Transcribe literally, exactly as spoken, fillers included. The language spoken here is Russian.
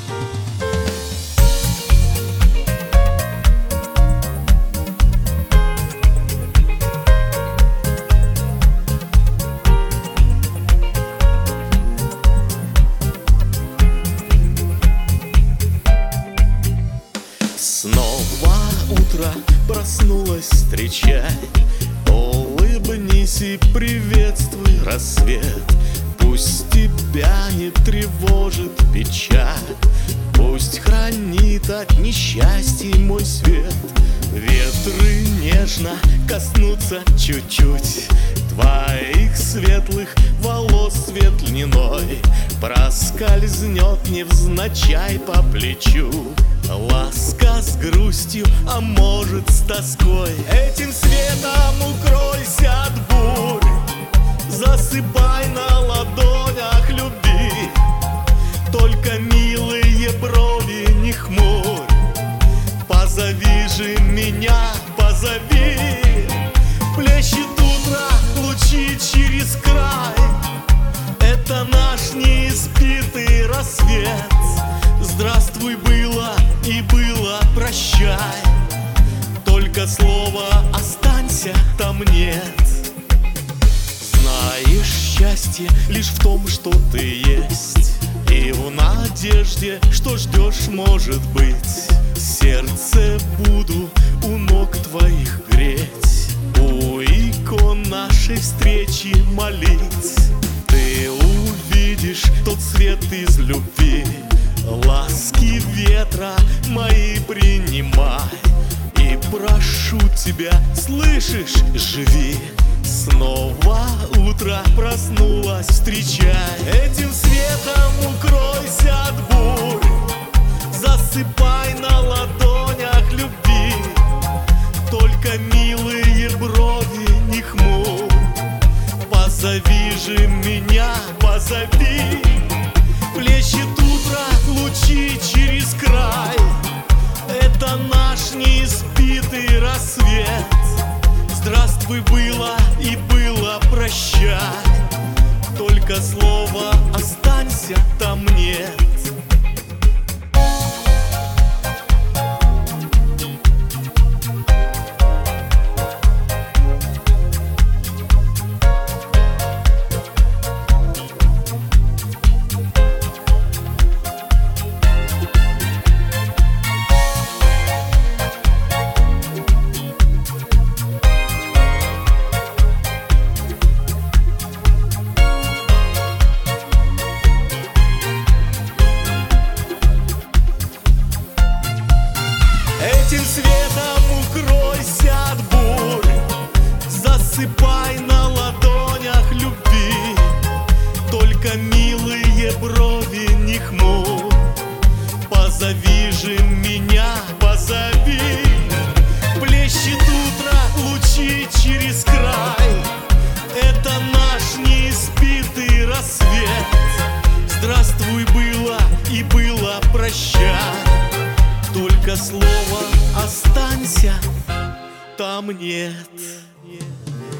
Снова утро проснулась, встречай. Улыбнись и приветствуй рассвет. Пусть тебя не тревожит печаль, пусть хранит от несчастья мой свет. Ветры нежно коснутся чуть-чуть твоих светлых волос цвет льняной, проскользнет невзначай по плечу. Ласка с грустью, а может с тоской. Этим светом укройся от бурь, засыпай на ладонях любви. Только милые брови не хмурь, позови же меня, позови. Плещет утро, лучи через край, это наш неиспитый рассвет. Здравствуй, было и было, прощай. Только слово останься, там нет. Знаешь, счастье лишь в том, что ты есть, и в надежде, что ждешь, может быть. Сердце буду у ног твоих греть, у икон нашей встречи молить. Ты увидишь тот свет из любви, ласки ветра мои принимай. И прошу тебя, слышишь, живи. Снова утро проснулась, встречай. Этим светом укройся от бурь, засыпай на ладонях любви. Только милые брови не хмурь, позови же меня, позови. Плещет утро, лучи через край, это наш неиспитый рассвет. Здравствуй, было и было, прощай. Только слово останься, там нет. Этим светом укройся от бурь, засыпай на ладонях любви. Только милые брови не хмурь, позови же меня, позови. Плещет утро, лучи через край, это наш неиспитый рассвет. Здравствуй, было и было, прощай. Только слово останься, там нет.